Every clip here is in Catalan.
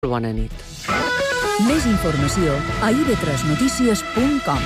Bona nit. Més informació a ib3notícies.com.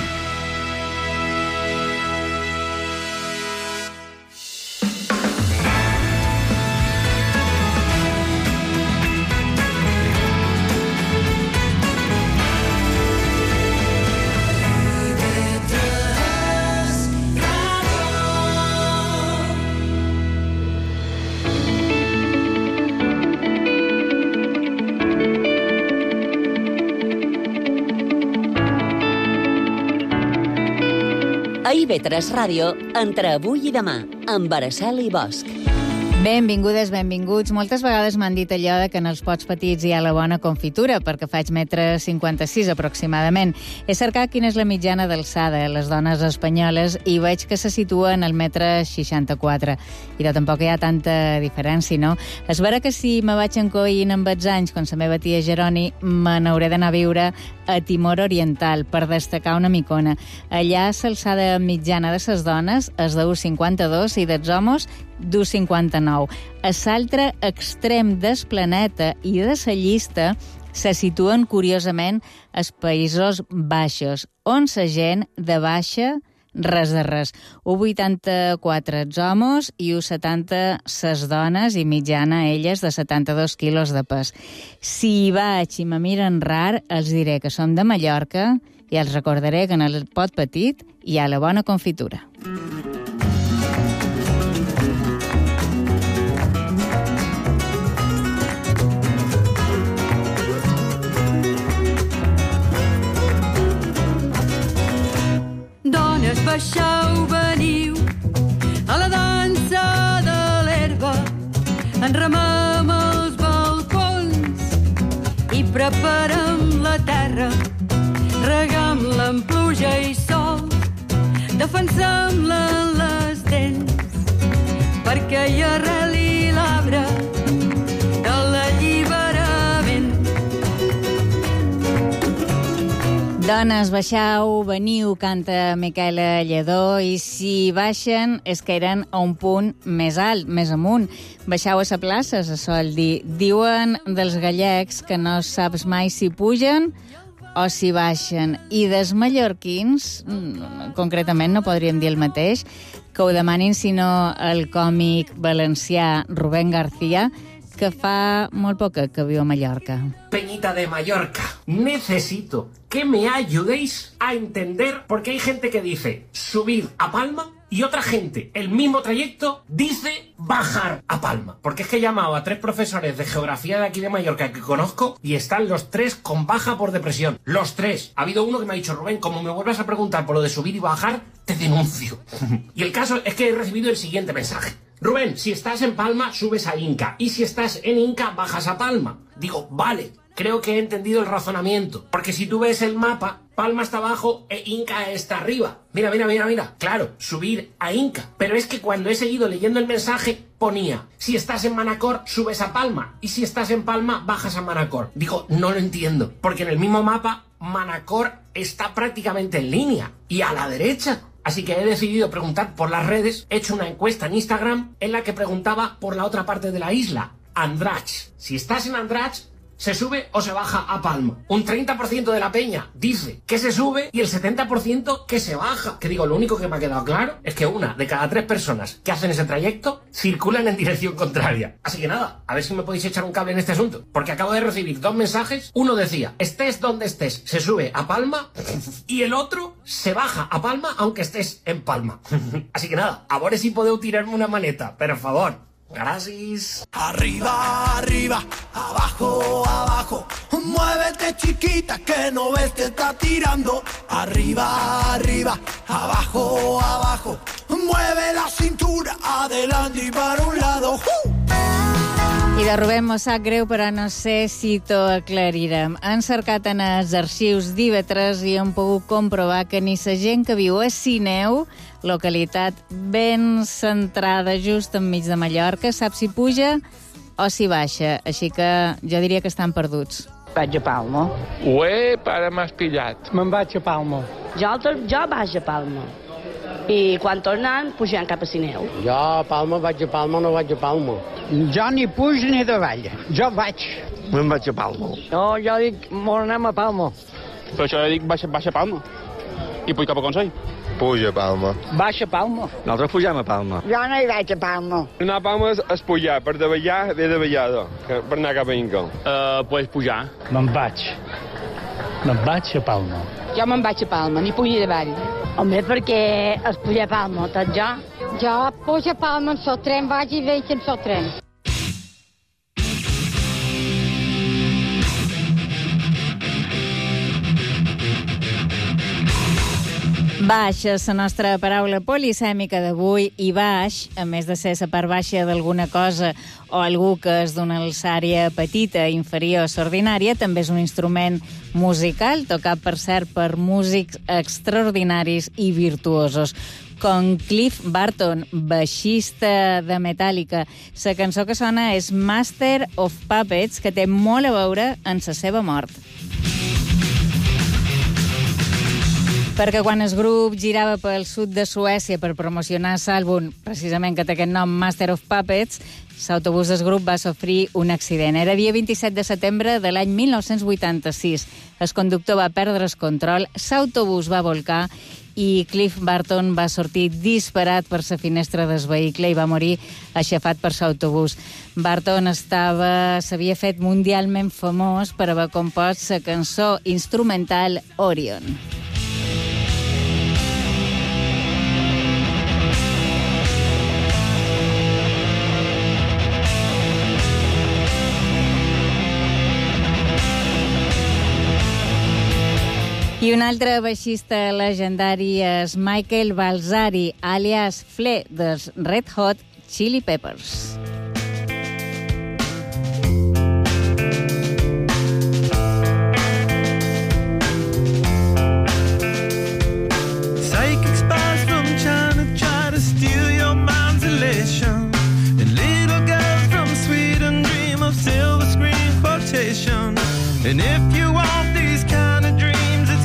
A IB3 Ràdio, entre avui i demà, amb Araceli Bosch. Benvingudes, benvinguts. Moltes vegades m'han dit allò de que en els pots petits hi ha la bona confitura, perquè faig 1,56 m aproximadament. He cercat quina és la mitjana d'alçada a les dones espanyoles i veig que se situa en el 1,64 m. I tampoc hi ha tanta diferència, no? És vera que si me vaig encoint amb els anys, com la meva tia Jeroni, me n'hauré d'anar a viure a Timor Oriental, per destacar una micona. Allà l'alçada mitjana de les dones és de 1,52 i dels homes d'1,59. A l'altre extrem del planeta i de la llista se situen, curiosament, els Països Baixos, on la gent de baixa res de res. 1,84 els homes i 1,70 les dones, i mitjana elles de 72 quilos de pes. Si hi vaig i me miren rar, els diré que som de Mallorca i els recordaré que en el pot petit hi ha la bona confitura. Dones, baixeu, veniu a la dansa de l'herba. Enramem els balcons i preparem la terra. Regam-la amb pluja i sol, defensem-la en les dents, perquè hi arreli l'arbre de l'alliberament. Dones, baixau, veniu, canta Miquela Lledó, i si baixen és que eren a un punt més alt, més amunt. Baixau a la plaça, se sol dir. Diuen dels gallecs que no saps mai si pugen o si baixen. I dels mallorquins, concretament no podríem dir el mateix, que ho demanin sinó el còmic valencià Rubén García, que fa molt poc que viu a Mallorca. Peñita de Mallorca, necesito que me ayudéis a entender, porque hay gente que dice subir a Palma y otra gente, el mismo trayecto, dice bajar a Palma. Porque es que he llamado a 3 profesores de geografía de aquí de Mallorca que conozco y están los 3 con baja por depresión. Los 3. Ha habido uno que me ha dicho: Rubén, como me vuelvas a preguntar por lo de subir y bajar, te denuncio. Y el caso es que he recibido el siguiente mensaje: Rubén, si estás en Palma, subes a Inca. Y si estás en Inca, bajas a Palma. Digo, vale, creo que he entendido el razonamiento. Porque si tú ves el mapa, Palma está abajo e Inca está arriba. Mira. Claro, subir a Inca. Pero es que cuando he seguido leyendo el mensaje, ponía: si estás en Manacor, subes a Palma. Y si estás en Palma, bajas a Manacor. Digo, no lo entiendo. Porque en el mismo mapa, Manacor está prácticamente en línea. Y a la derecha. Así que he decidido preguntar por las redes. He hecho una encuesta en Instagram en la que preguntaba por la otra parte de la isla, Andratx. Si estás en Andratx, ¿se sube o se baja a Palma? Un 30% de la peña dice que se sube y el 70% que se baja. Que digo, lo único que me ha quedado claro es que 1 de cada 3 personas que hacen ese trayecto circulan en dirección contraria. Así que nada, a ver si me podéis echar un cable en este asunto. Porque acabo de recibir 2 mensajes. Uno decía: estés donde estés, se sube a Palma. Y el otro: se baja a Palma aunque estés en Palma. Así que nada, a ver si podeu tirarme una maneta, por favor. Gracias. Arriba, arriba, abajo, abajo. Muévete, chiquita, que no ves que está tirando. Arriba, arriba, abajo, abajo. Mueve la cintura, adelante y para un lado. I de Rubén m'ho sap greu, però no sé si t'ho aclarirem. Han cercat en els arxius d'IB3 i han pogut comprovar que ni la gent que viu a Sineu, localitat ben centrada just enmig de Mallorca, sap si puja o si baixa. Així que jo diria que estan perduts. Vaig a Palma. Ué, ara m'has pillat. Me'n vaig a Palma. Jo vaig a Palma. I quan tornen, pugem cap a Sineu. Jo a Palma vaig a Palma o no vaig a Palma? Jo ni puig ni davall. Jo vaig. Me'n vaig a Palma. No, jo dic, molt anem a Palma. Però això dic, baixa a Palma. I puig cap a Consell. Puja a Palma. Baixa a Palma. Nosaltres pugem a Palma. Jo no hi vaig a Palma. Anar a Palma és pujar, per davallar ve davallada, per anar cap a Inca. Pues pujar. Me'n vaig a Palma. Jo me'n vaig a Palma, ni puig ni davall. Home, perquè es puja a Palma, tot jo. Jo puig a Palma en el tren, vaig i veig en el tren. Baix és la nostra paraula polisèmica d'avui, i baix, a més de ser la part baixa d'alguna cosa o algú que és d'una alçària petita, inferior a l'ordinària, també és un instrument musical, tocat, per cert, per músics extraordinaris i virtuosos, com Cliff Burton, baixista de Metallica. La cançó que sona és Master of Puppets, que té molt a veure amb la seva mort. Perquè quan el grup girava pel sud de Suècia per promocionar l'àlbum, precisament que té aquest nom, Master of Puppets, l'autobús del grup va sofrir un accident. Era dia 27 de setembre de l'any 1986. El conductor va perdre el control, l'autobús va volcar i Cliff Burton va sortir disparat per la finestra del vehicle i va morir aixafat per l'autobús. Burton s'havia fet mundialment famós per haver compost la cançó instrumental Orion. I un altre baixista legendari és Michael Balzari, alias Flea, dels Red Hot Chili Peppers. Psychic spies from China try to steal your mind's elation, and little girls from Sweden dream of silver screen quotation. And if you want these kind of dreams,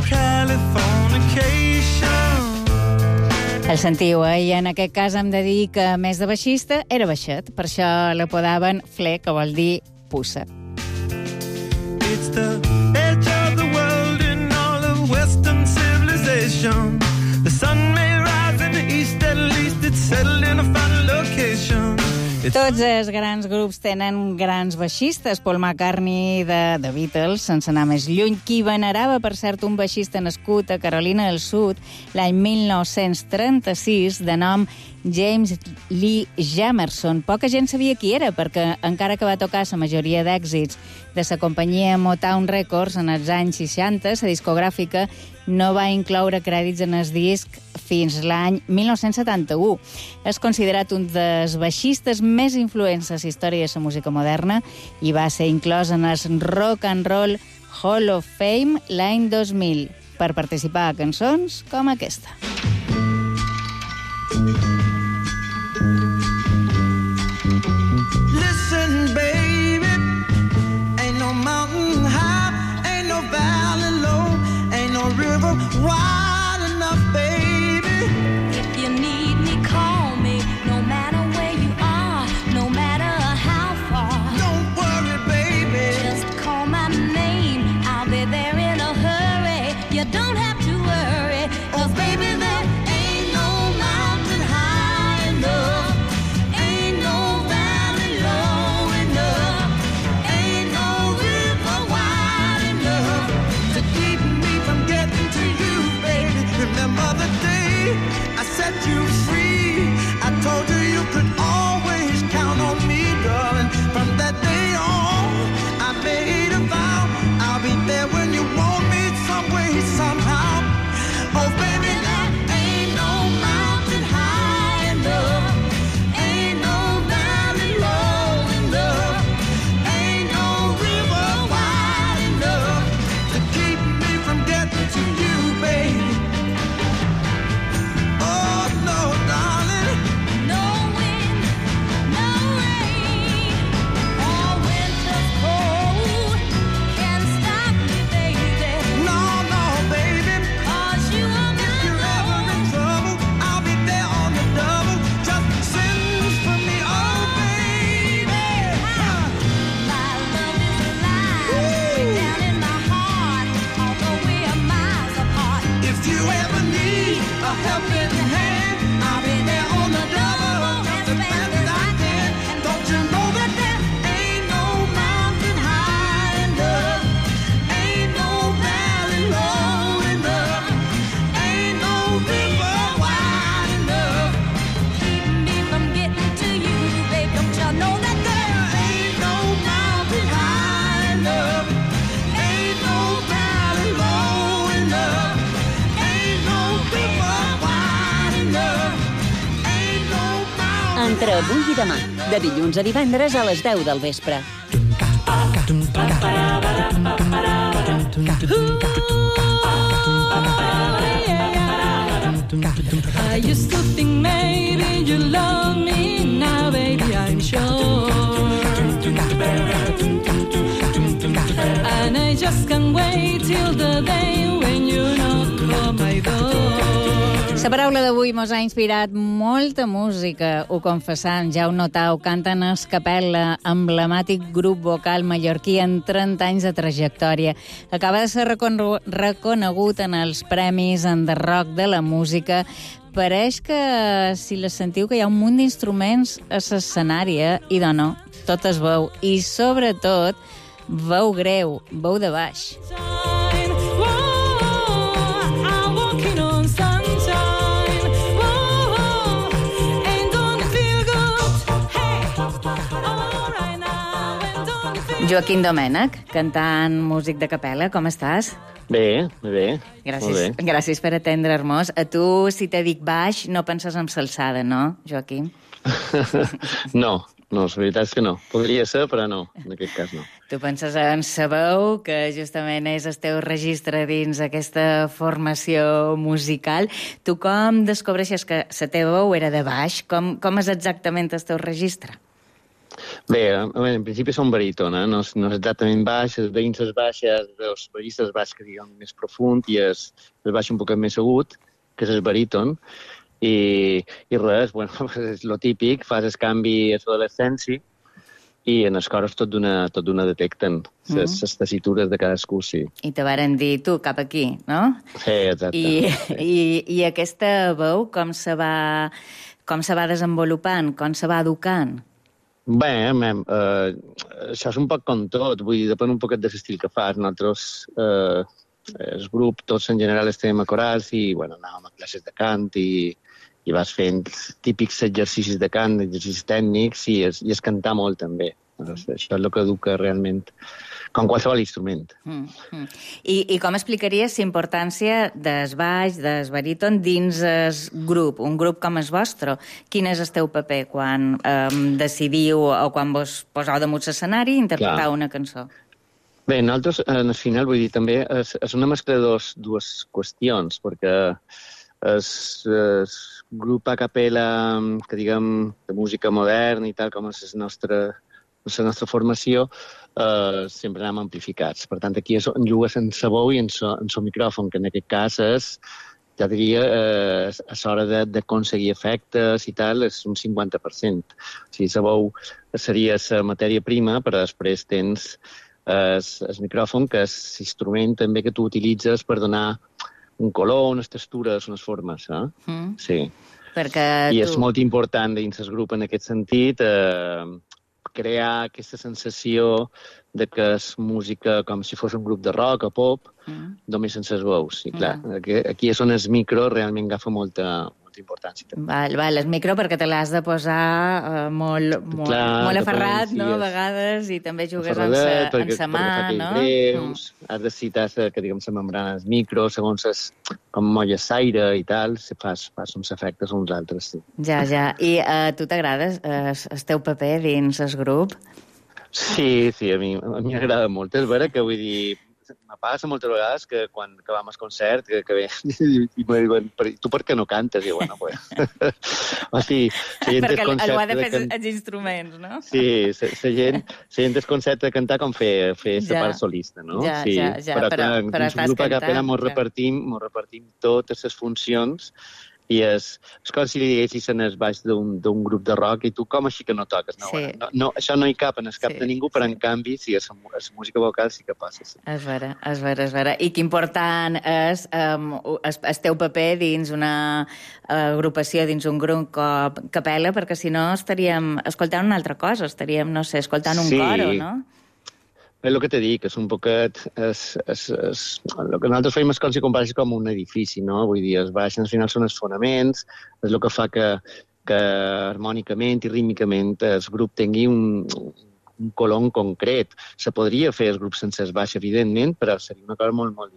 El sentiu, i en aquest cas hem de dir que, a més de baixista, era baixet. Per això l'apodaven Flea, que vol dir puça. It's the edge of the world in all of Western civilization. The sun may rise in the east, at least it's settled in a final location. Tots els grans grups tenen grans baixistes. Paul McCartney de Beatles, sense anar més lluny, qui venerava, per cert, un baixista nascut a Carolina del Sud l'any 1936, de nom James Lee Jamerson. Poca gent sabia qui era, perquè encara que va tocar la majoria d'èxits de la companyia Motown Records en els anys 60, la discogràfica no va incloure crèdits en el disc fins l'any 1971. És considerat un dels baixistes més influents a la història de la música moderna i va ser inclòs en el Rock and Roll Hall of Fame l'any 2000 per participar a cançons com aquesta. Listen, baby, ain't no mountain high, ain't no valley low, ain't no river wide enough, baby. If you need me, call me, no matter where you are, no matter how far. Don't worry, baby, just call my name, I'll be there in a hurry. You don't have to worry, 'cause baby, there ain't no mountain high enough, ain't no valley low enough, ain't no river wide enough to keep me from getting to you, baby. entre avui i demà, de dilluns a divendres a les 10 del vespre. I used to think maybe you love me, now baby I'm sure. And I just can't wait till the day when you knock on my door. La paraula d'avui mos ha inspirat molta música, ho confessam, ja ho notau, canten a Capella, emblemàtic grup vocal mallorquí amb 30 anys de trajectòria. Acaba de ser reconegut en els premis en The Rock de la música. Pareix que, si les sentiu, que hi ha un munt d'instruments a l'escenari, i de no, tot es veu. I, sobretot, veu greu, veu de baix. Joaquim Domènech, cantant músic de capella, com estàs? Bé, bé. Gràcies, gràcies per atendre-nos. A tu, si te dic baix, no penses en salsada, no, Joaquim? No, la veritat és que no. Podria ser, però no, en aquest cas no. Tu penses en sa veu, que justament és el teu registre dins aquesta formació musical. Tu com descobreixes que la teva veu era de baix? Com és exactament el teu registre? Bé, en principi som baríton, no és exactament baix, es veïns les baixes, els baixistes baix que diguem més profund i el baix un poc més agut, que és el baríton, i res, bueno, és lo típic, fas el canvi a l'adolescència i en els coros tot d'una detecten les tessitures de cadascú, sí. I te varen dir, tu, cap aquí, no? Sí, exacte. I aquesta veu, com se va desenvolupant, com se va educant? Bé, això és un poc com tot, vull dir, depèn un poquet de l'estil que fas. Nosaltres, el grup, tots en general estem a corals i, bueno, anàvem a classes de cant i vas fent típics exercicis de cant, exercicis tècnics i es cantar molt també. Això és el que educa realment, com qualsevol instrument. I com explicaries la importància del baix, del baríton, dins el grup, un grup com el vostre? Quin és el teu paper quan decidiu o quan vos poseu damunt l'escenari i interpreteu una cançó? Bé, nosaltres, al final, vull dir, també és una mescla de dues qüestions, perquè el grup a capella, que diguem, de música moderna i tal, com és la nostra formació, sempre anem amplificats. Per tant, aquí on jugues en sa veu i en sa micròfon, que en aquest cas és, ja diria, a l'hora d'aconseguir efectes i tal, és un 50%. O sigui, sa veu seria la matèria prima, però després tens el micròfon, que és l'instrument també que tu utilitzes per donar un color, unes textures, unes formes. Sí. I és molt important dins el grup en aquest sentit, crear aquesta sensació de que és música com si fos un grup de rock o pop, només sense les veus. I clar, aquí és on el micro realment agafa molta importància. Val, el micro perquè te l'has de posar molt aferrat, no?, a vegades, i també jugues en sa mà, no? Has de citar que diguem la membrana del micro, segons com molles l'aire i tal, fas uns efectes uns altres, sí. Ja. I a tu t'agrada el teu paper dins el grup? Sí, a mi m'agrada molt. És vera que, vull dir, me passa moltes vegades que quan acabam el concert, que ve i me diuen, tu per què no cantes? I bueno, pues... Perquè algú ha de fer els instruments, no? Sí, la gent es concert de cantar com fer la part solista, no? Ja, però clar, en un grup a capella mos repartim totes les funcions i és com si li diguessis en el baix d'un grup de rock i tu com així que no toques? No, això no hi cap en el cap de ningú, però en canvi sí, a la música vocal sí que passa. És vera. I que important és el teu paper dins una agrupació, dins un grup capella, perquè si no estaríem escoltant una altra cosa, estaríem, no sé, escoltant un coro, no? És el que t'he dit, que és un poquet... El que nosaltres fem és com si comparessis com un edifici, no? Vull dir, els baixos al final són els fonaments, és el que fa que harmònicament i rítmicament el grup tingui un color concret. Se podria fer el grup sense el baix, evidentment, però seria una cosa molt, molt diferent.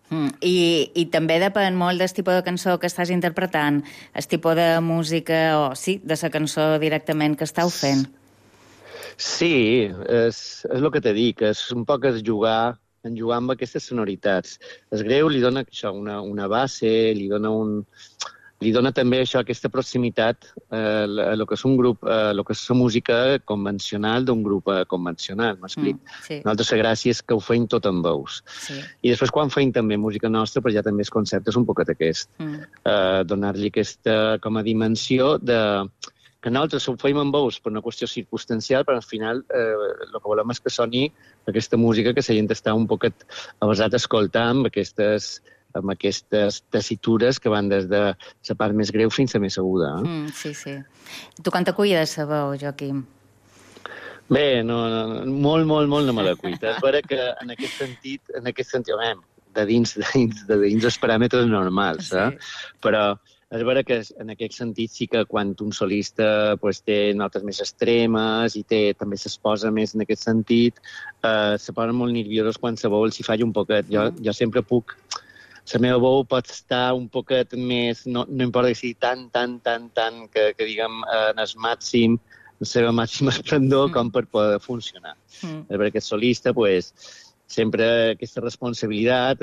I també depèn molt del tipus de cançó que estàs interpretant, el tipus de música o, sí, de la cançó directament que estàu fent. Sí, és el que t'he dit, és un poc jugar amb aquestes sonoritats. El greu li dona això, una base, li dona també això, aquesta proximitat a el que és un grup, a el que és la música convencional d'un grup convencional, m'explic. Sí. Nosaltres la gràcia és que ho feim tot amb veus. Sí. I després quan feim també música nostra, però ja també el concepte és un poquet aquest. Donar-li aquesta com a dimensió de que nosaltres ho feim amb veus per una qüestió circumstancial, però al final el que volem és que soni aquesta música que la gent està un poquet avasat a escoltar amb aquestes tessitures que van des de la part més greu fins a més aguda. Sí. Tu quan te cuides la veu, Joaquim? Bé, molt no me la cuida. És vera que en aquest sentit, de dins els paràmetres normals, però és vera que en aquest sentit sí que quan un solista té notes més extremes i també s'exposa més en aquest sentit, se posen molt nerviosos quan la veu els hi falla un poquet. Jo sempre puc... La meva veu pot estar un poquet més... No importa que sigui tan, que diguem, en el màxim, la seva màxima esplendor com per poder funcionar. És vera que el solista, sempre aquesta responsabilitat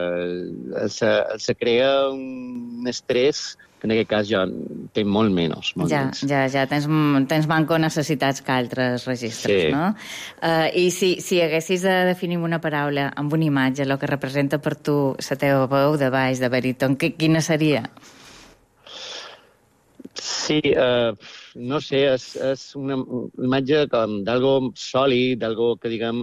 se crea un estrès que en aquest cas jo tinc molt menys. Ja, tens manco necessitats que altres registres, sí. No? I si haguessis de definir una paraula amb una imatge, el que representa per tu la teva veu de baix, de baríton, quina seria? Sí, no sé, és una imatge com d'algo sòlid, d'algo que diguem...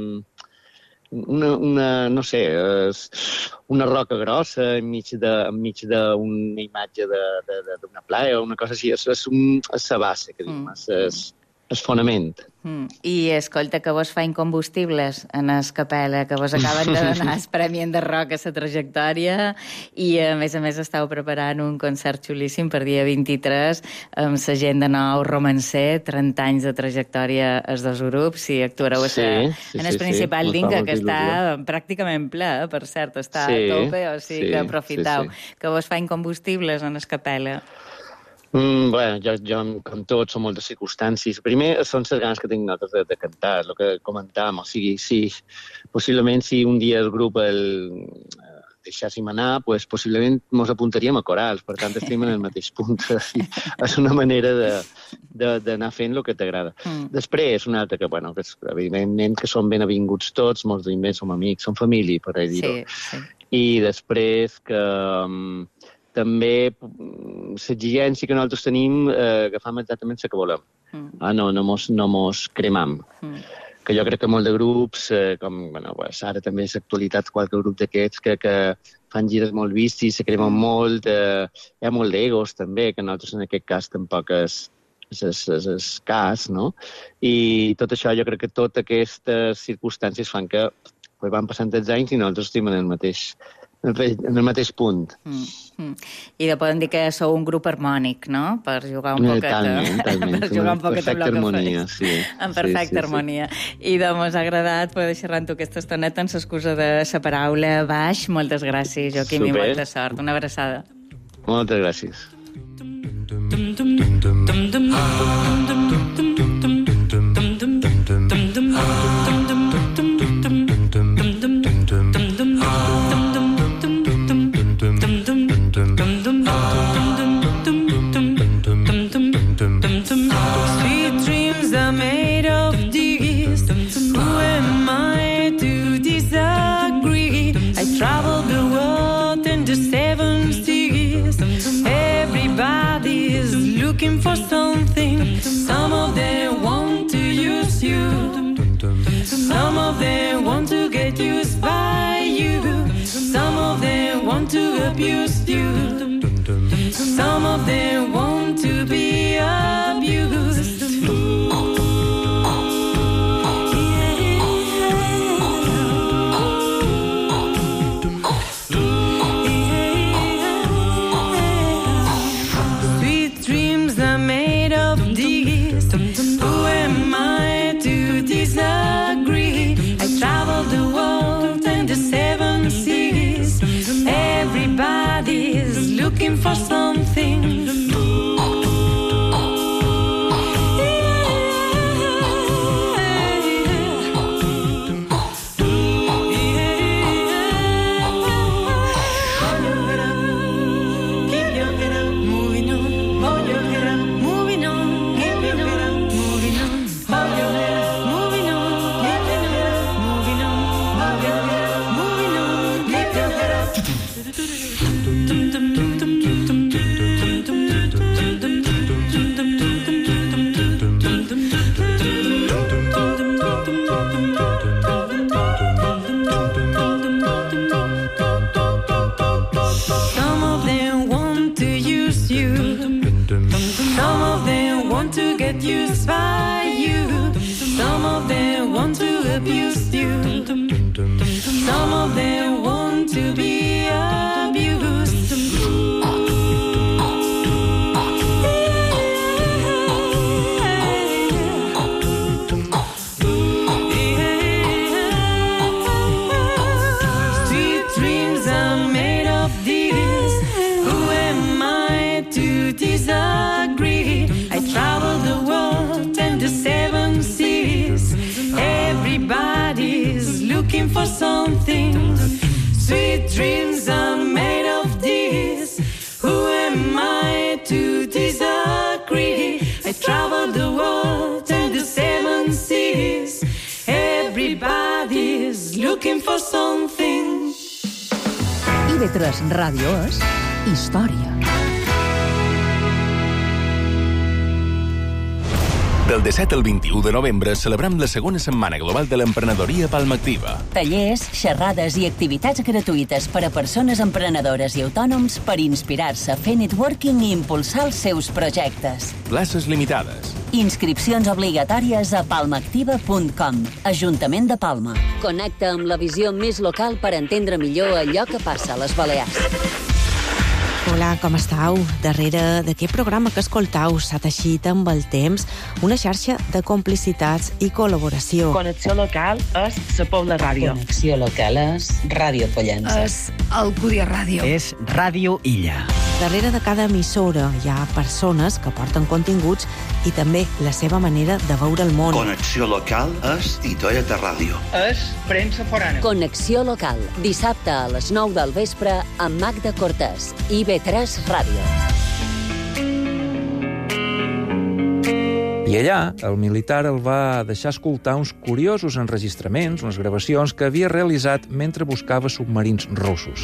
no sé, una roca grossa enmig d'una imatge d'una playa o una cosa així. És la base, que diguem, és fonament. I escolta, que vos fa incombustibles en el Capella, que vos acaben de donar el Premi Enderroc a la trajectòria i a més estàu preparant un concert xulíssim per dia 23 amb la gent de Nou Romancer, 30 anys de trajectòria els dos grups, i actuareu en el principal d'Inca, que està pràcticament ple, per cert, està a tope, o sigui que aprofiteu. Que vos fa incombustibles en el Capella. Bueno, jo, com tot, són moltes circumstàncies. Primer, són les ganes que tinc nosaltres de cantar, el que comentàvem. O sigui, possiblement si un dia el grup deixéssim anar, possiblement ens apuntaríem a corals, per tant estem en el mateix punt. És una manera d'anar fent el que t'agrada. Després, una altra que, evidentment que som ben avinguts tots, molts d'ells som amics, som família, per dir-ho. I després que... també l'exigència que nosaltres tenim que fem exactament el que volem. No mos cremam. Que jo crec que molt de grups, ara també és l'actualitat qualque grup d'aquests que fan gires molt vistes, se cremen molt, hi ha molt d'egos també, que nosaltres en aquest cas tampoc és el cas, no? I tot això, jo crec que totes aquestes circumstàncies fan que van passant els anys i nosaltres estem en el mateix punt. I podem dir que sou un grup harmònic, no? Per jugar un poquet amb el que fes. En perfecta harmonia. I doncs m'ha agradat poder xerrar amb tu aquesta estoneta amb l'excusa de la paraula baix. Moltes gràcies, Joaquim, i molta sort. Una abraçada. Moltes gràcies. Sweet dreams are made of this. Who am I to disagree? I travel the world and the 7 seas. Everybody is looking for something. Some of them want to use you. Some of them want to get used by you. Some of them want to abuse you. Some of them want to be abused. Sweet dreams are made of this. Who am I to disagree? I travel the world and the 7 seas. Some of them want to use you. Some of them want to get used by you. Some of them want to abuse you. Some of them want to be abused. Sweet dreams are made of this. Who am I to disagree? I travel the world and the seven seas. Everybody's looking for something. Sweet dreams are made of this. Who am I to disagree? I travel the world and the seven seas. Everybody's looking for something. IB3 Ràdio és història. Del 17 al 21 de novembre celebrem la segona setmana global de l'emprenedoria Palma Activa. Tallers, xerrades i activitats gratuïtes per a persones emprenedores i autònoms per inspirar-se, fer networking i impulsar els seus projectes. Places limitades. Inscripcions obligatòries a palmaactiva.com. Ajuntament de Palma. Connecta amb la visió més local per entendre millor allò que passa a les Balears. Hola, com estàu? Darrere d'aquest programa que escoltau s'ha teixit amb el temps una xarxa de complicitats i col·laboració. Connexió local és la Pobla Ràdio. Connexió local és Ràdio Pollença. És Alcúdia Ràdio. És Ràdio Illa. Darrere de cada emissora hi ha persones que porten continguts i també la seva manera de veure el món. Connexió local és Titoia de Ràdio. És premsa forana. Connexió local, dissabte a les 9 del vespre amb Magda Cortés, IB3 Ràdio. I allà, el militar el va deixar escoltar uns curiosos enregistraments, unes gravacions que havia realitzat mentre buscava submarins russos.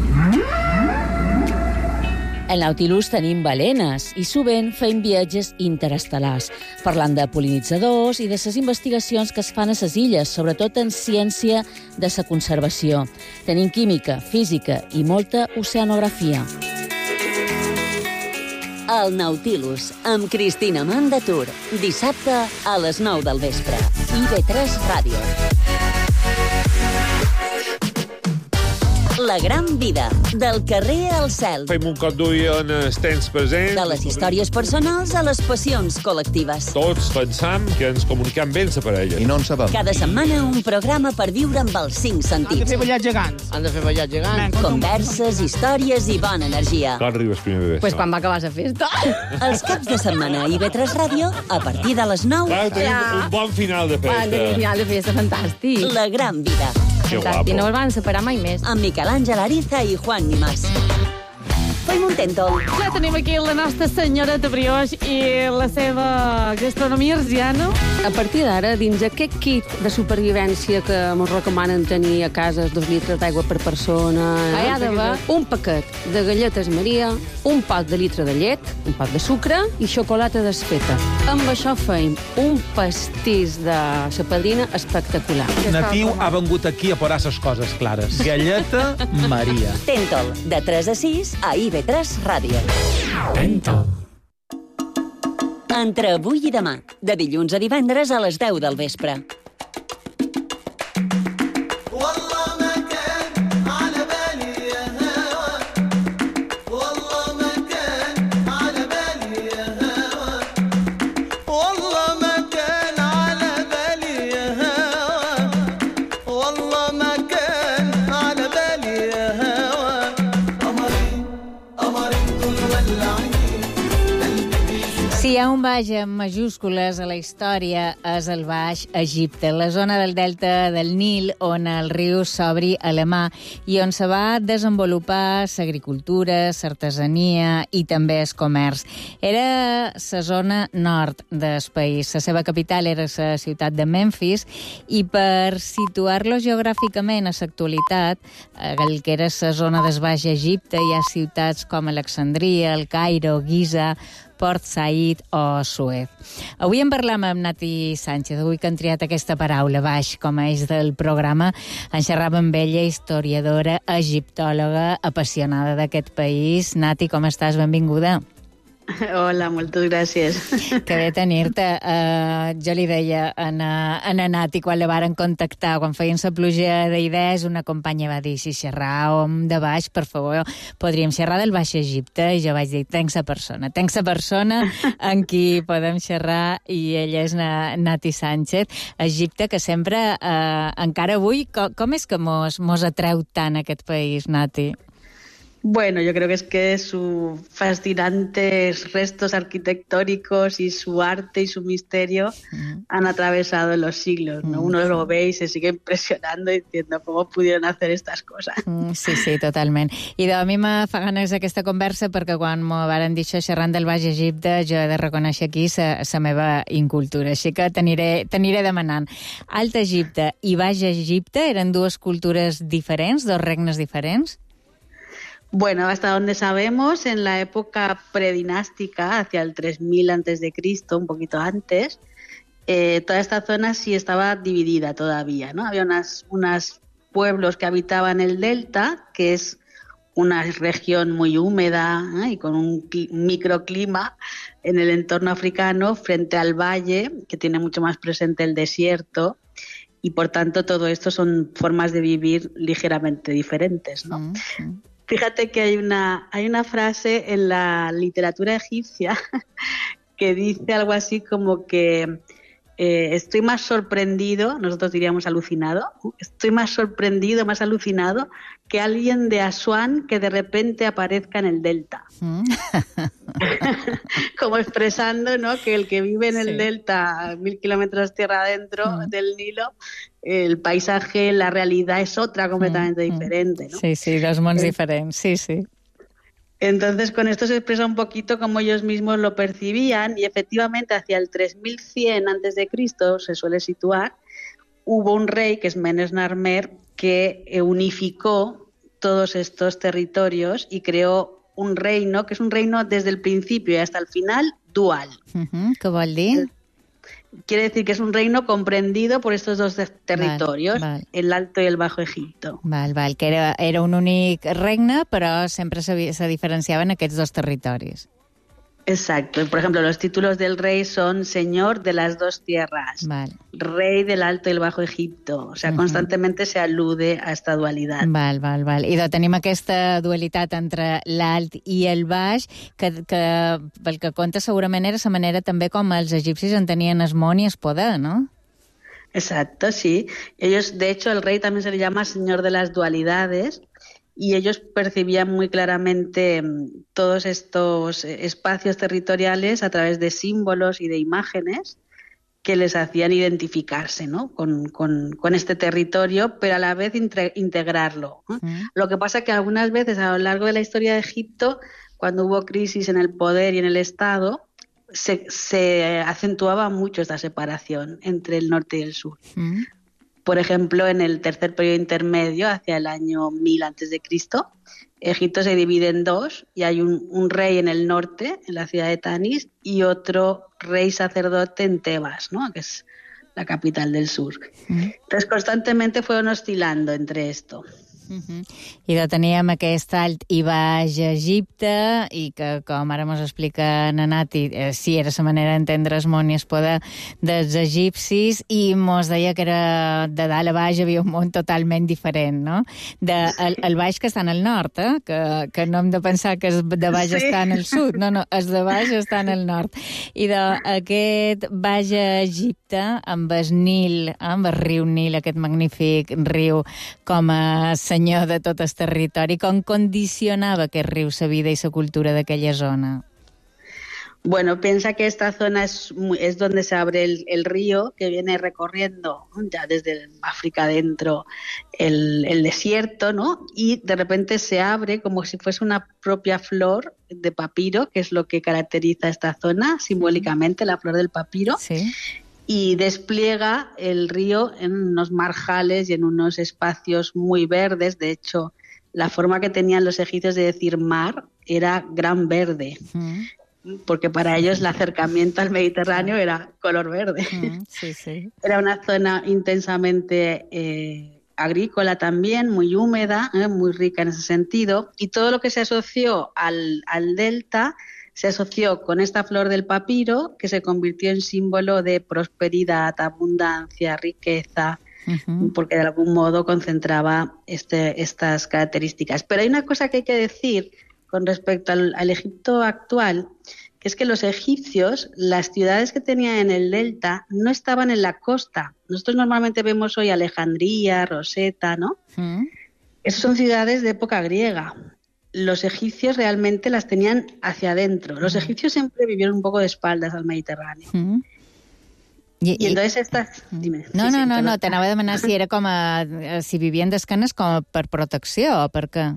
Al Nautilus tenim balenes i sovint fem viatges interestel·lars, parlant de pol·linitzadors i de les investigacions que es fan a les illes, sobretot en ciència de la conservació. Tenim química, física i molta oceanografia. El Nautilus, amb Cristina Mandatur, dissabte a les 9 del vespre. IB3 Ràdio. La gran vida, del carrer al cel. Fem un cop d'ull en els temps presents. De les històries personals a les passions col·lectives. Tots pensam que ens comuniquem bé amb la parella. I no en sabem. Cada setmana un programa per viure amb els 5 sentits. Han de fer ballar gegants. Han de fer ballar gegants. Converses, històries i bona energia. Quan arribes primer bebè? Pues quan va acabar la festa. Els caps de setmana a IB3 Ràdio, a partir de les 9. Clar, tenim un bon final de festa. Tenim un final de festa fantàstic. La gran vida. Que fantàstic, no el van separar mai més. Amb Miquel Àngel Ariza i Juan Nimás. Fem un tentol. Ja tenim aquí la nostra senyoreta Brioix i la seva gastronomia arsiana. A partir d'ara, dins aquest kit de supervivència que ens recomanen tenir a casa 2 litres d'aigua per persona, hi ha d'haver un paquet de galletes Maria, un pot de litre de llet, un pot de sucre i xocolata desfeta. Amb això feim un pastís de la padrina espectacular. Natiu ha vengut aquí a posar les coses clares. Galleta Maria. Tentol, de 3 a 6 a IB3 Ràdio. Tentol. Entre avui i demà, de dilluns a divendres a les 10 del vespre. Si ha un baix amb majúscules a la història és el Baix Egipte, la zona del delta del Nil on el riu s'obri a la mà i on se va desenvolupar l'agricultura, l'artesania i també el comerç. Era la zona nord del país. La seva capital era la ciutat de Memphis i per situar-lo geogràficament a l'actualitat, el que era la zona del Baix Egipte, hi ha ciutats com Alexandria, el Cairo, Giza, Port Said o Suez. Avui en parlam amb Nati Sánchez, avui que han triat aquesta paraula, baix, com a eix del programa. En xerrava amb ella, historiadora, egiptòloga, apassionada d'aquest país. Nati, com estàs? Benvinguda. Hola, moltes gràcies. Que bé tenir-te. Jo li deia a Nati quan la varen contactar, quan feien la pluja d'idees, una companya va dir, si xerràvem de baix, per favor, podríem xerrar del Baix Egipte, i jo vaig dir, tenc la persona amb qui podem xerrar, i ella és Nati Sánchez. Egipte, que sempre, encara avui, com és que mos atreu tant aquest país, Nati? Bueno, yo creo que es que sus fascinantes restos arquitectónicos y su arte y su misterio han atravesado los siglos, ¿no? Uno lo ve y se sigue impresionando diciendo cómo pudieron hacer estas cosas. Sí, totalment. I a mi me fa ganes aquesta conversa perquè quan m'ho varen dir això xerrant del Baix Egipte, jo he de reconèixer aquí la meva incultura, així que t'aniré demanant. Alt Egipte i Baix Egipte eren dues cultures diferents, dos regnes diferents? Bueno, hasta donde sabemos, en la época predinástica, hacia el 3000 a.C., un poquito antes, toda esta zona sí estaba dividida todavía, ¿no? Había unos pueblos que habitaban el delta, que es una región muy húmeda y con un microclima en el entorno africano, frente al valle, que tiene mucho más presente el desierto, y por tanto todo esto son formas de vivir ligeramente diferentes, ¿no? Fíjate que hay una frase en la literatura egipcia que dice algo así como que estoy más sorprendido, nosotros diríamos alucinado, estoy más sorprendido, más alucinado que alguien de Asuán que de repente aparezca en el delta. Como expresando, ¿no?, que el que vive en el delta, 1000 kilómetros tierra adentro del Nilo, el paisaje, la realidad es otra completamente diferente, ¿no? Sí, dos mons diferents, sí. Entonces, con esto se expresa un poquito cómo ellos mismos lo percibían, y efectivamente hacia el 3100 a.C., se suele situar, hubo un rey, que es Menes Narmer, que unificó todos estos territorios y creó un reino, que es un reino desde el principio y hasta el final dual. ¿Qué vol dir? Quiere decir que es un reino comprendido por estos dos territorios, el Alto y el Bajo Egipto. Val, que era un únic regne, però sempre se diferenciaven aquests dos territoris. Exacto. Por ejemplo, los títulos del rey son Señor de las dos tierras, Rey del Alto y el Bajo Egipto. O sea, constantemente se alude a esta dualidad. Val. I tenim aquesta dualitat entre l'alt i el baix, que pel que conta segurament era la manera també com els egipcis entenien el món i el poder, ¿no? Exacto, sí. Ellos, de hecho, el rey también se le llama Señor de las dualidades, y ellos percibían muy claramente todos estos espacios territoriales a través de símbolos y de imágenes que les hacían identificarse, ¿no?, con este territorio, pero a la vez integrarlo, ¿no? Lo que pasa es que algunas veces a lo largo de la historia de Egipto, cuando hubo crisis en el poder y en el Estado, se acentuaba mucho esta separación entre el norte y el sur. Por ejemplo, en el tercer periodo intermedio, hacia el año 1000 a.C., Egipto se divide en dos, y hay un rey en el norte, en la ciudad de Tanis, y otro rey sacerdote en Tebas, ¿no?, que es la capital del sur. Entonces, constantemente fueron oscilando entre esto. I teníem aquest alt i baix Egipte, i que, com ara mos explica Nati, sí, era la manera d'entendre el món i el poder dels egipcis, i mos deia que era de dalt a baix havia un món totalment diferent, no? El baix que està en el nord, que no hem de pensar que el de baix està en el sud, no, el de baix està en el nord. I d'aquest baix Egipte, amb el Nil, amb el riu Nil, aquest magnífic riu com a senyor de tot el territori, com condicionava aquest riu la vida i la cultura d'aquella zona? Bueno, piensa que esta zona es donde se abre el río que viene recorriendo ya desde África adentro el desierto, ¿no? Y de repente se abre como si fuese una propia flor de papiro, que es lo que caracteriza esta zona, simbólicamente la flor del papiro. Sí. Y despliega el río en unos marjales y en unos espacios muy verdes. De hecho, la forma que tenían los egipcios de decir mar era gran verde. Porque para ellos el acercamiento al Mediterráneo era color verde. Sí, sí. Era una zona intensamente agrícola también, muy húmeda, muy rica en ese sentido, y todo lo que se asoció al delta se asoció con esta flor del papiro, que se convirtió en símbolo de prosperidad, abundancia, riqueza, porque de algún modo concentraba estas características. Pero hay una cosa que hay que decir con respecto al Egipto actual, que es que los egipcios, las ciudades que tenían en el delta, no estaban en la costa. Nosotros normalmente vemos hoy Alejandría, Rosetta, ¿no? Esas son ciudades de época griega. Los egipcios realmente las tenían hacia adentro. Los egipcios siempre vivieron un poco de espaldas al Mediterráneo. I entonces estas... Dime. No, t'anava a demanar si era com si vivien d'esquenes com per protecció o per què.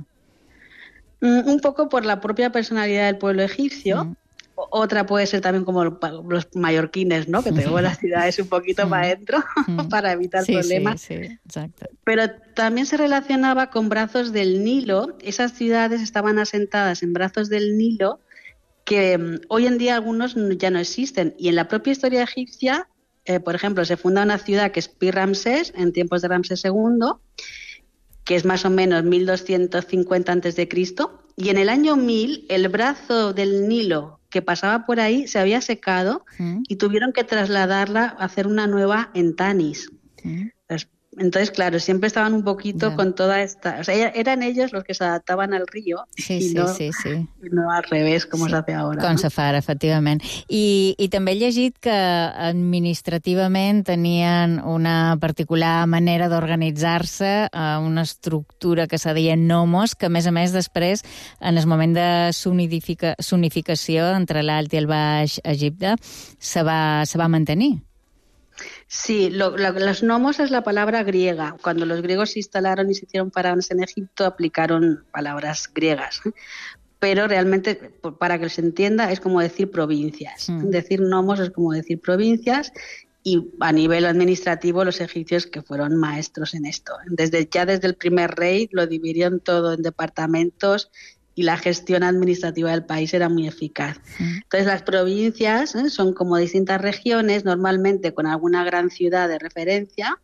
Un poco por la propia personalidad del pueblo egipcio. Otra puede ser también como los mallorquines, ¿no? Que tenemos las ciudades un poquito para adentro para evitar problemas. Sí, exacto. Pero también se relacionaba con brazos del Nilo. Esas ciudades estaban asentadas en brazos del Nilo que hoy en día algunos ya no existen. Y en la propia historia egipcia, por ejemplo, se funda una ciudad que es Pi-Ramsés en tiempos de Ramsés II, que es más o menos 1250 a.C., y en el año 1000 el brazo del Nilo que pasaba por ahí se había secado y tuvieron que trasladarla a hacer una nueva en Tanis. Entonces, claro, siempre estaban un poquito con toda esta... O sea, eran ellos los que se adaptaven al río i no al revés, com se hace ahora. Com se fa ara, efectivament. I també he llegit que administrativament tenien una particular manera d'organitzar-se, una estructura que se deia nomos, que a més després, en el moment de zonificació entre l'Alt i el Baix Egipte, se va mantenir. Sí, los nomos es la palabra griega. Cuando los griegos se instalaron y se hicieron faraones en Egipto, aplicaron palabras griegas. Pero realmente, para que se entienda, es como decir provincias. Decir nomos es como decir provincias, y a nivel administrativo los egipcios, que fueron maestros en esto. Desde el primer rey lo dividieron todo en departamentos y la gestión administrativa del país era muy eficaz. Entonces las provincias son como distintas regiones, normalmente con alguna gran ciudad de referencia,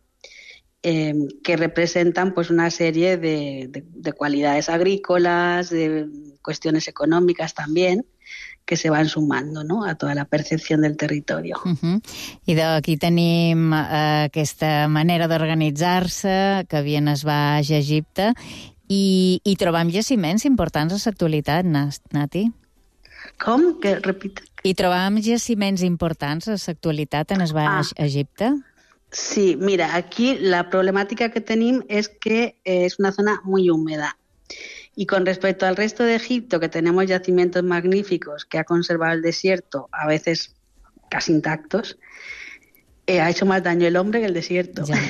que representan pues una serie de cualidades agrícolas, de cuestiones económicas también, que se van sumando, ¿no?, a toda la percepción del territorio. I aquí tenim aquesta manera d'organitzar-se que havia en el Baix Egipte. I trobam jaciments importants a l'actualitat, Nati? Com? Que repite? I trobam jaciments importants a l'actualitat en el Baix Egipte? Sí, mira, aquí la problemática que tenemos es que es una zona muy húmeda. Y con respecto al resto de Egipto, que tenemos yacimientos magníficos que ha conservado el desierto, a veces casi intactos, ha hecho más daño el hombre que el desierto. Ya.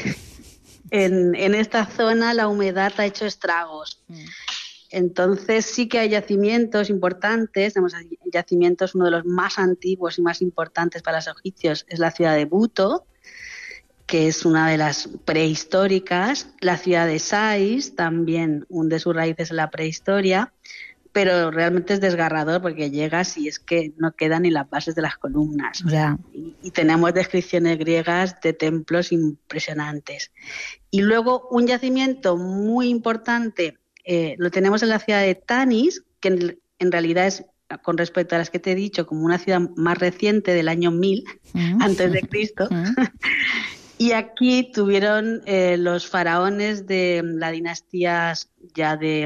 En esta zona la humedad ha hecho estragos. Entonces sí que hay yacimientos importantes. Tenemos yacimientos, uno de los más antiguos y más importantes para los egipcios es la ciudad de Buto, que es una de las prehistóricas. La ciudad de Sais también hunde sus raíces en la prehistoria, pero realmente es desgarrador porque llegas y es que no quedan ni las bases de las columnas. Yeah. Y tenemos descripciones griegas de templos impresionantes. Y luego un yacimiento muy importante lo tenemos en la ciudad de Tanis, que en realidad es, con respecto a las que te he dicho, como una ciudad más reciente del año 1000 antes de Cristo. Y aquí tuvieron los faraones de la dinastía ya que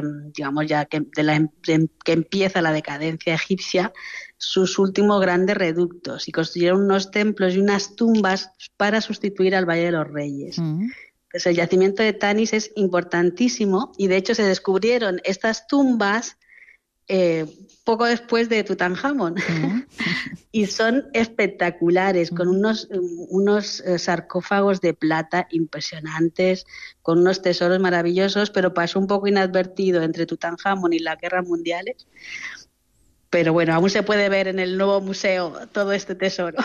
empieza la decadencia egipcia, sus últimos grandes reductos, y construyeron unos templos y unas tumbas para sustituir al Valle de los Reyes. Entonces, el yacimiento de Tanis es importantísimo, y de hecho se descubrieron estas tumbas poco después de Tutankamón. Y son espectaculares, con unos sarcófagos de plata impresionantes, con unos tesoros maravillosos, pero pasó un poco inadvertido entre Tutankamón y las guerras mundiales. Pero bueno, aún se puede ver en el nuevo museo todo este tesoro.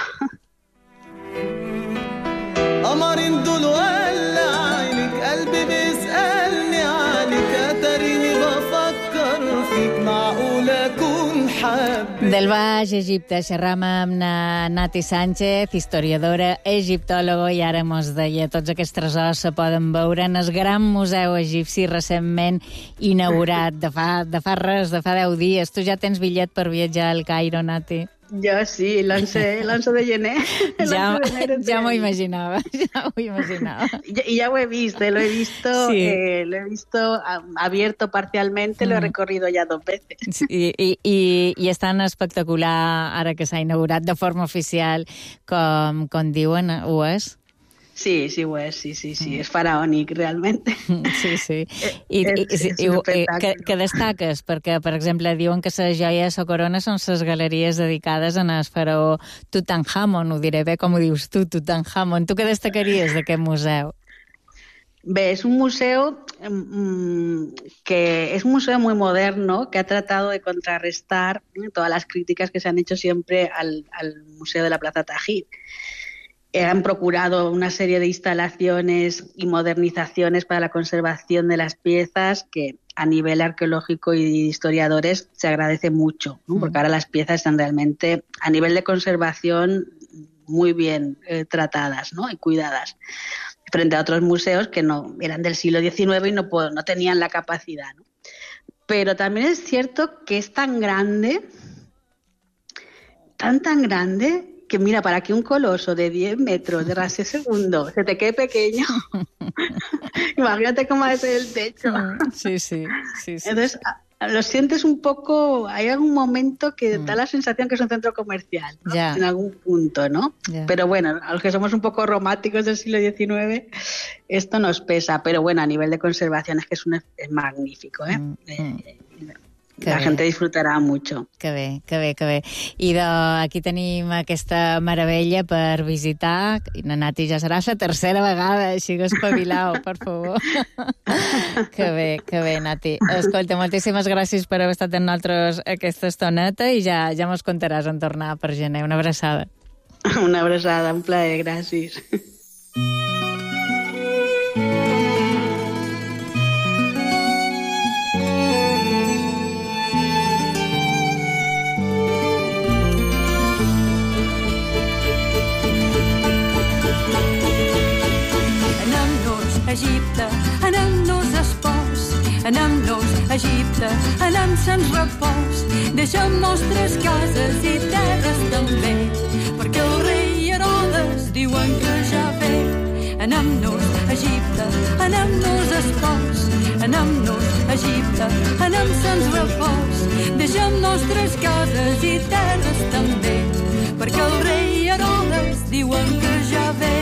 Del Baix Egipte xerram amb Nati Sánchez, historiadora, egiptòloga, i ara mos deia tots aquests tresors se poden veure en el Gran Museu Egipci recentment inaugurat de fa 10 dies. Tu ja tens bitllet per viatjar al Cairo, Nati? Jo sí, l'11 de gener. Ja m'ho imaginava, Y ya lo he visto, lo he visto abierto parcialmente, lo he recorrido ya 2 veces. I és tan espectacular ara que s'ha inaugurat de forma oficial com diuen, ho és? Sí, ho és, sí. És faraònic, realment. Sí. I que destaques? Perquè, per exemple, diuen que les joies o corones són les galeries dedicades al faraó Tutankamón, ho diré bé com ho dius tu, Tutankamón. Tu què destacaries d'aquest museu? Bé, es un museo muy moderno, que ha tratado de contrarrestar todas las críticas que se han hecho siempre al Museo de la Plaza Tahrir. Han procurado una serie de instalaciones y modernizaciones para la conservación de las piezas que a nivel arqueológico y historiadores se agradece mucho, ¿no? Porque ahora las piezas están realmente a nivel de conservación muy bien tratadas, ¿no? Y cuidadas, frente a otros museos que no eran del siglo XIX y no tenían la capacidad, ¿no? Pero también es cierto que es tan grande, tan grande, que mira, para que un coloso de 10 metros de Ramsés II se te quede pequeño, imagínate cómo es el techo. Sí. Entonces, lo sientes un poco, hay algún momento que da la sensación que es un centro comercial, ¿no? En algún punto, ¿no? Pero bueno, a los que somos un poco románticos del siglo XIX, esto nos pesa, pero bueno, a nivel de conservación es que es magnífico, ¿eh? La gent disfrutarà mucho. Que bé. I aquí tenim aquesta meravella per visitar. La Nati ja serà la tercera vegada, així que espavilau, per favor. Que bé, Nati. Escolta, moltíssimes gràcies per haver estat amb nosaltres aquesta estoneta i ja mos contaràs en tornar per gener. Una abraçada. Una abraçada, un plaer, gràcies. Egipte, anem-nos esports, anem-nos a Egipte, anem sens repòs, deixem nostres cases i terres també, perquè el rei Herodes diuen que ja ve. Anem-nos a Egipte, anem-nos esports, anem-nos a Egipte, anem sens repòs, deixem nostres cases i terres també, perquè el rei Herodes diuen que ja ve.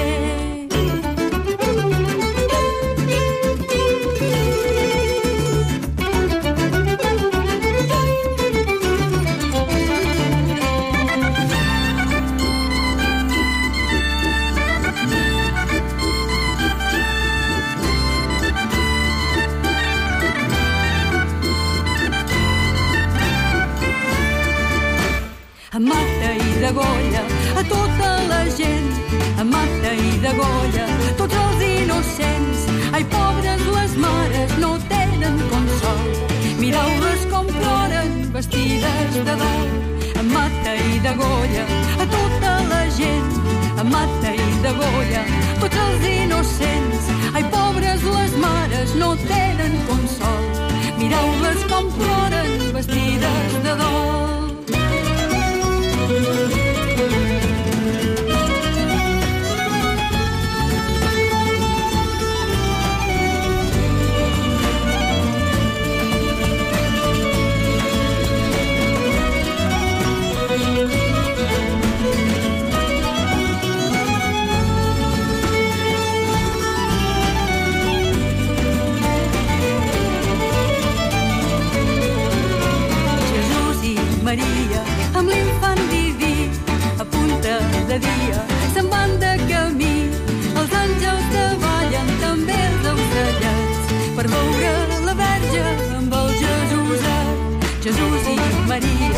A Mata i degolla a tota la gent, a Mata i degolla tots els innocents. Ai, pobres les mares, no tenen consol, mireu-les com ploren vestides de dol. A Mata i degolla a tota la gent, a Mata i degolla tots els innocents. Ai, pobres les mares, no tenen consol, mireu-les com ploren vestides de dol.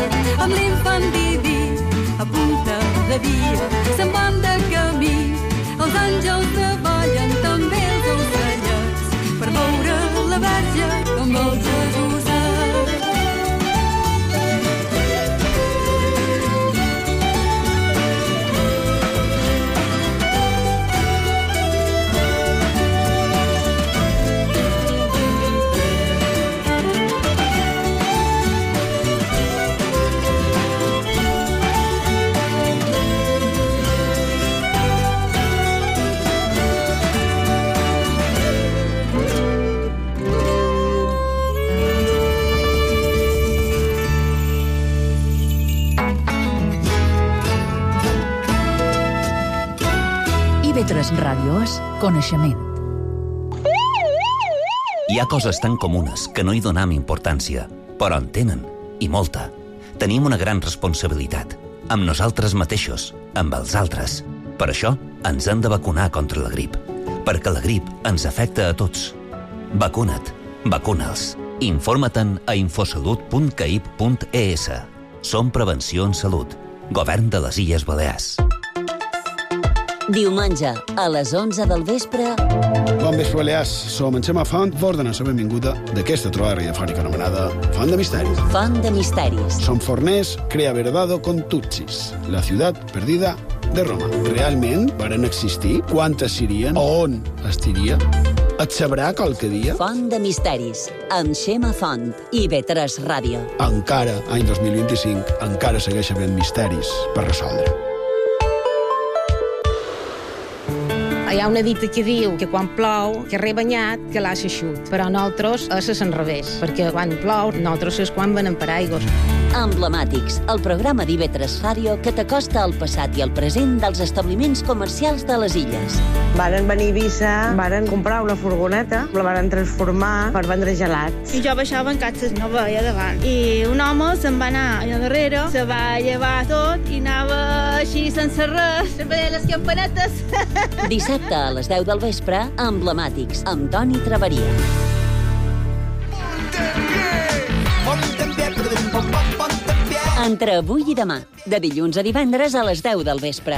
amb l'infant diví a punta de dia. Se'n van de camí, els àngels treballen també els ocellets per veure la Verge amb el Jesús. IB3 Ràdio és coneixement. Hi ha coses tan comunes que no hi donam importància, però en tenen, i molta. Tenim una gran responsabilitat, amb nosaltres mateixos, amb els altres. Per això, ens hem de vacunar contra la grip, perquè la grip ens afecta a tots. Vacuna't, vacuna'ls. Informa-te'n a infosalut.caip.es. Som Prevenció en Salut. Govern de les Illes Balears. Diumenge, a les 11 del vespre... Bon vespre, Balears. Som en Xema Font, vos donem la benvinguda d'aquesta trobada radiofònica anomenada Font de Misteris. Font de Misteris. Som forners, crea verdado con Tutsis, la ciutat perdida de Roma. Realment varen existir? Quantes serien? On estiria? Et sabrà qualque dia? Font de Misteris, amb Xema Font, IB3 Ràdio. Encara, any 2025, encara segueix havent misteris per resoldre. Hi ha una dita que diu que quan plou, que rebanyat, que l'ha eixut. Però nosaltres és l'enrevés, perquè quan plou, nosaltres és quan venen paraigües. Emblemàtics, el programa d'IB3 Ràdio que t'acosta al passat i al present dels establiments comercials de les illes. Varen venir a Eivissa, varen comprar una furgoneta, la varen transformar per vendre gelats. I jo baixava en catxes, no veia davant. I un home se'n va anar allà darrere, se va llevar tot i anava així sense res, veia les campanetes. Dissabte a les 10 del vespre, Emblemàtics, amb Toni Traveria. Entre avui i demà, de dilluns a divendres a les 10 del vespre.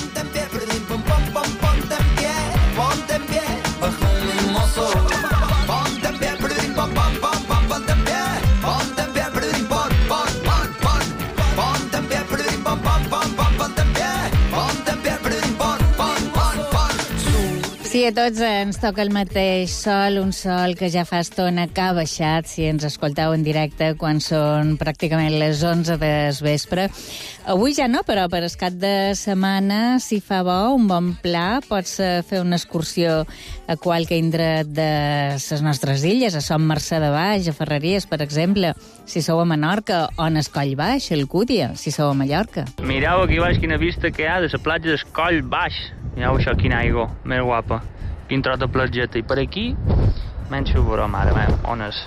Sí, a tots ens toca el mateix sol, un sol que ja fa estona que ha baixat, si ens escolteu en directe, quan són pràcticament les 11 del vespre. Avui ja no, però per el cap de setmana, si fa bo, un bon pla, pots fer una excursió a qualque indret de les nostres illes, a Son Mercè de Baix, a Ferreries, per exemple, si sou a Menorca, o en el Coll Baix, a Alcúdia, si sou a Mallorca. Mireu aquí baix quina vista que hi ha de la platja del Coll Baix. Mireu això, quina aigua, més guapa. Quin tros de platgeta. I per aquí, menys veurà, mare meva, on és?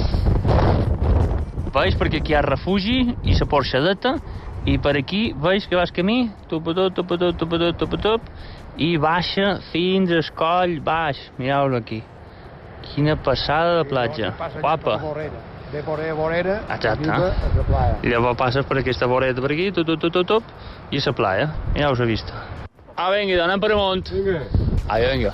Veus perquè aquí hi ha refugi i la porxadeta, i per aquí veus que vas camí, tup, i baixa fins al Coll Baix. Mireu-lo aquí. Quina passada de platja. Guapa. De vorera, exacte. I llavors passes per aquesta voreta per aquí, tup, i a la playa. Mireu la vista. Ah, vinga, anem per amunt. Ai, vinga.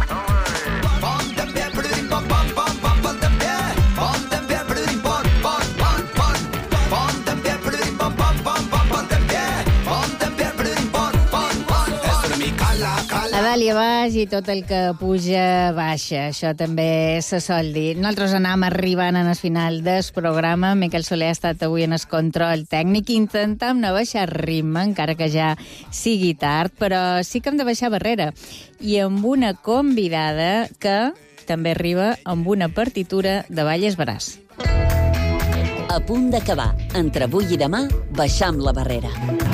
A dalt i a baix i tot el que puja baixa. Això també se sol dir. Nosaltres anàvem arribant al final del programa. Miquel Soler ha estat avui en el control tècnic. Intentem no baixar ritme, encara que ja sigui tard, però sí que hem de baixar barrera. I amb una convidada que també arriba amb una partitura de Valles Veràs. A punt d'acabar. Entre avui i demà, baixam la barrera.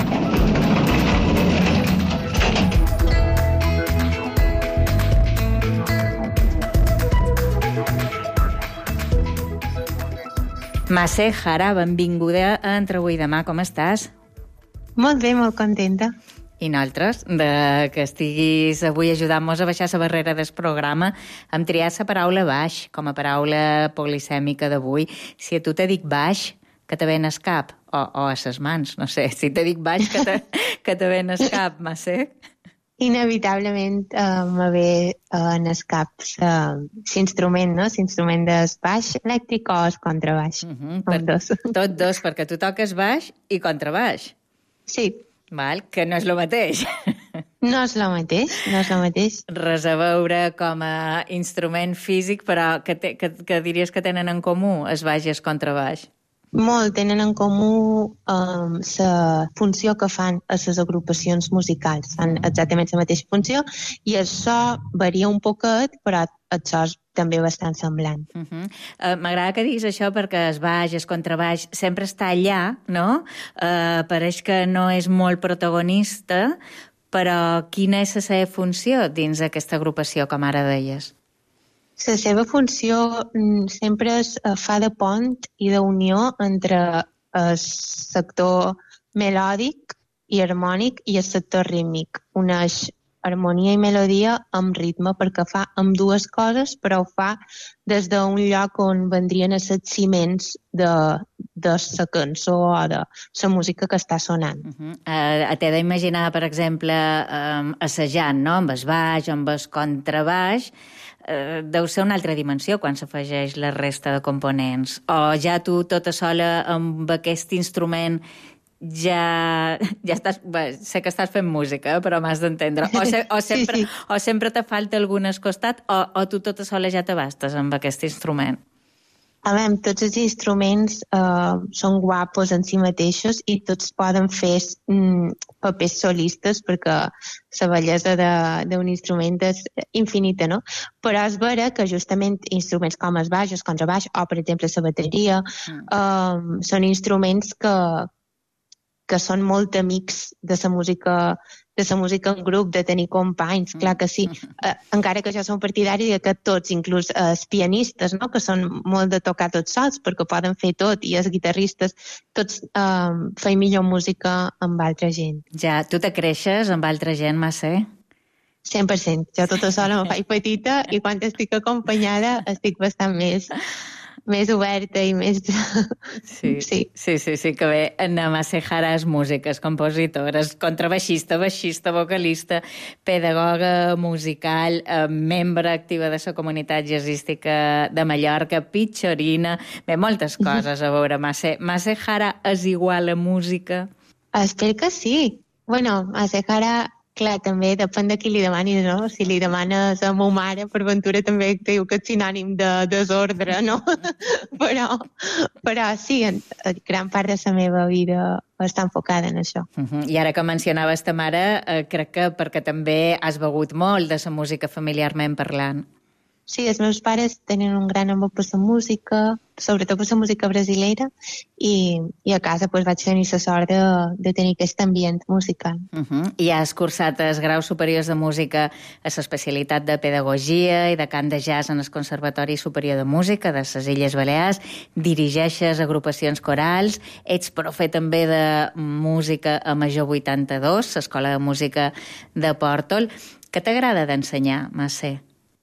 Mercè Jara, benvinguda a Entre avui i demà. Com estàs? Molt bé, molt contenta. I nosaltres, que estiguis avui ajudant-nos a baixar la barrera del programa, hem triat la paraula baix com a paraula polisèmica d'avui. Si a tu te dic baix, que te ven al cap, o a ses mans, no sé, si te dic baix, que te ven al cap, Mercè. Inevitablement me ve en el cap l'instrument, no? L'instrument del baix elèctric o el contrabaix. Dos. Tot dos, perquè tu toques baix i contrabaix. Sí. Val, que no és el mateix. No és el mateix, no és el mateix. Res a veure com a instrument físic, però que diries que tenen en comú el baix i el contrabaix. Molt, tenen en comú la funció que fan a les agrupacions musicals. Fan exactament la mateixa funció i el so varia un poquet, però el so és també bastant semblant. M'agrada que diguis això perquè el baix, el contrabaix, sempre està allà, no? Pareix que no és molt protagonista, però quina és la seva funció dins d'aquesta agrupació, com ara deies? La seva funció sempre fa de pont i d'unió entre el sector melòdic i harmònic i el sector rítmic. Uneix harmonia i melodia amb ritme perquè fa amb dues coses, però ho fa des d'un lloc on vendrien a ser ciments de la cançó o de la música que està sonant. T'he d'imaginar, per exemple, assajant, no? Amb el baix, amb el contrabaix, deu ser una altra dimensió quan s'afegeix la resta de components. O ja tu tota sola amb aquest instrument ja estàs... Bé, sé que estàs fent música, però m'has d'entendre. O sempre te falta algun al costat o tu tota sola ja t'abastes amb aquest instrument? A veure, tots els instruments són guapos en si mateixos i tots poden fer papers solistes perquè la bellesa d'un instrument és infinita, no? Però és vera que justament instruments com el baix, el contrabaix o, per exemple, la bateria són instruments que són molt amics de la música en grup, de tenir companys, clar que sí. Encara que jo som partidari que tots, inclús els pianistes, no? Que són molt de tocar tots sols, perquè poden fer tot, i els guitarristes, tots feim millor música amb altra gent. Ja, tu te creixes amb altra gent, Mercè? 100%. Jo tota sola me faig petita i quan estic acompanyada estic bastant més oberta i més... Sí, que bé. Anna Mercè Jara és música, és compositora, és contrabaixista, baixista, vocalista, pedagoga musical, membre activa de la comunitat jazzística de Mallorca, pitxorina... Bé, moltes coses a veure, Mercè. Mercè Jara és igual a música? Espero que sí. Bueno, Mercè Jara... Clar, també depèn de qui li demanis, no? Si li demanes a ma mare, per ventura també diu que és sinònim de desordre, no? però sí, gran part de la meva vida està enfocada en això. I ara que mencionaves ta mare, crec que perquè també has begut molt de la música familiarment parlant. Sí, els meus pares tenen un gran amor per la música, sobretot per la música brasilera, i a casa vaig tenir la sort de tenir aquest ambient musical. I has cursat els graus superiors de música a l'especialitat de pedagogia i de cant de jazz en el Conservatori Superior de Música de les Illes Balears, dirigeixes agrupacions corals, ets profe també de música a Major 82, l'Escola de Música de Pòrtol. Què t'agrada d'ensenyar, Mercè?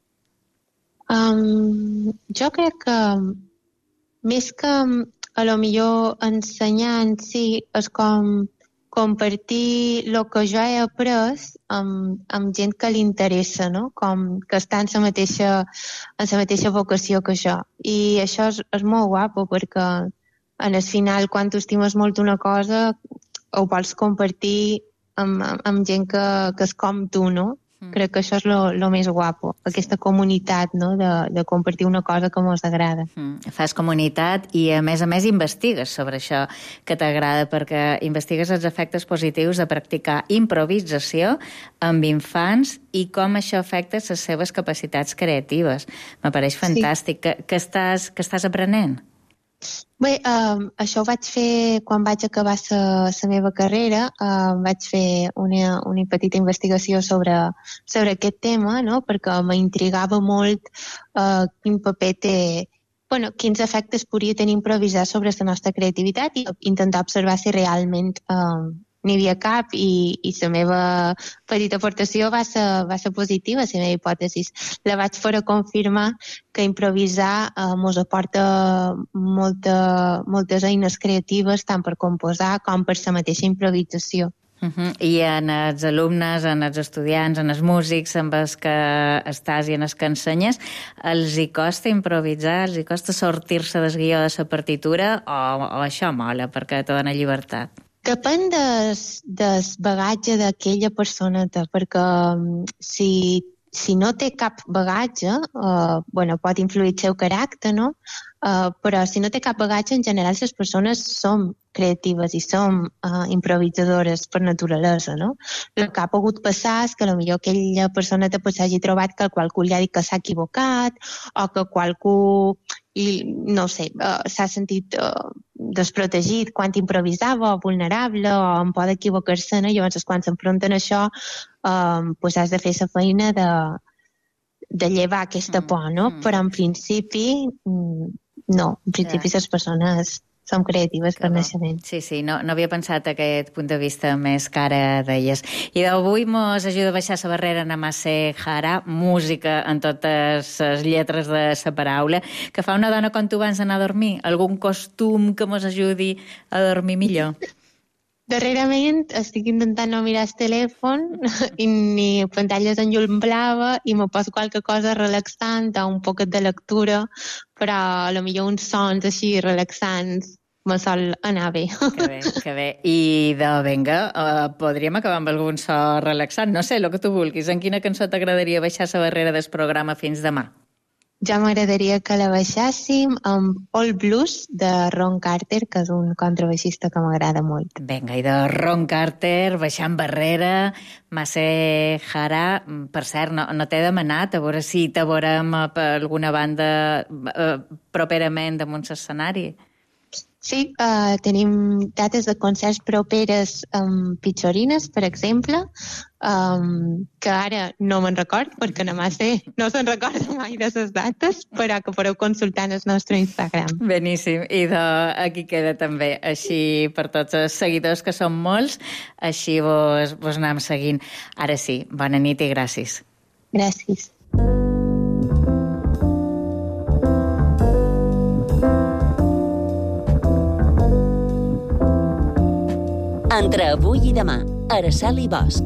Jo crec que més que a lo millor ensenyar en si és com compartir el que jo he après amb gent que li interessa, no? Com que està en la mateixa vocació que jo. I això és molt guapo perquè en el final quan tu estimes molt una cosa ho vols compartir amb gent que és com tu, no? Crec que això és lo més guapo, aquesta comunitat, no? De compartir una cosa que mos agrada. Fas comunitat i, a més investigues sobre això que t'agrada, perquè investigues els efectes positius de practicar improvisació amb infants i com això afecta les seves capacitats creatives. M'apareix fantàstic. Sí. Què estàs aprenent? Bé, això ho vaig fer quan vaig acabar la meva carrera. Vaig fer una petita investigació sobre aquest tema, no? Perquè m'intrigava molt quin paper té... Bueno, quins efectes podria tenir improvisar sobre la nostra creativitat i intentar observar si realment n'hi havia cap i la meva petita aportació va ser positiva, la meva hipòtesi. La vaig fer a confirmar que improvisar mos aporta moltes eines creatives tant per composar com per la mateixa improvisació. I en els alumnes, en els estudiants, en els músics amb els que estàs i en els que ensenyes, els hi costa improvisar, els hi costa sortir-se del guió de la partitura o això mola perquè te dona llibertat? Depèn del bagatge d'aquella personeta, perquè si no té cap bagatge, pot influir el seu caràcter, no? Però si no té cap bagatge, en general les persones som creatives i som improvisadores per naturalesa, no? El que ha pogut passar és que potser aquella persona s'hagi trobat que qualcú li ha dit que s'ha equivocat o que qualcú, no sé, s'ha sentit desprotegit quan improvisava o vulnerable o en pot equivocar-se, no? Llavors, quan s'enfronten a això, has de fer la feina de llevar aquesta por, no? Però en principi, no. En principi les persones som creatives per naixement. Sí, no havia pensat aquest punt de vista més que ara deies. I d'avui mos ajuda a baixar la barrera Namase Jara, música en totes les lletres de la paraula, que fa una dona quan tu vas anar a dormir. Algun costum que mos ajudi a dormir millor? Darrerament estic intentant no mirar el telèfon ni pantalles en llum blava i me poso qualque cosa relaxant o un poquet de lectura, però potser uns sons així relaxants me sol anar bé. Que bé. I vinga, podríem acabar amb algun so relaxant? No sé, el que tu vulguis. En quina cançó t'agradaria baixar la barrera del programa fins demà? Ja m'agradaria que la baixàssim amb All Blues de Ron Carter, que és un contrabaixista que m'agrada molt. Vinga, i de Ron Carter, baixant barrera, Namase Jara. Per cert, no t'he demanat, a veure si te veurem per alguna banda properament damunt l'escenari. Sí, tenim dates de concerts properes amb Pitxorines, per exemple, que ara no me'n record, perquè Namase no se'n recorda mai de les dates, però que podeu consultar en el nostre Instagram. Beníssim, i aquí queda també. Així, per tots els seguidors, que són molts, així vos anem seguint. Ara sí, bona nit i gràcies. Gràcies. Entre avui i demà, Araceli Bosch.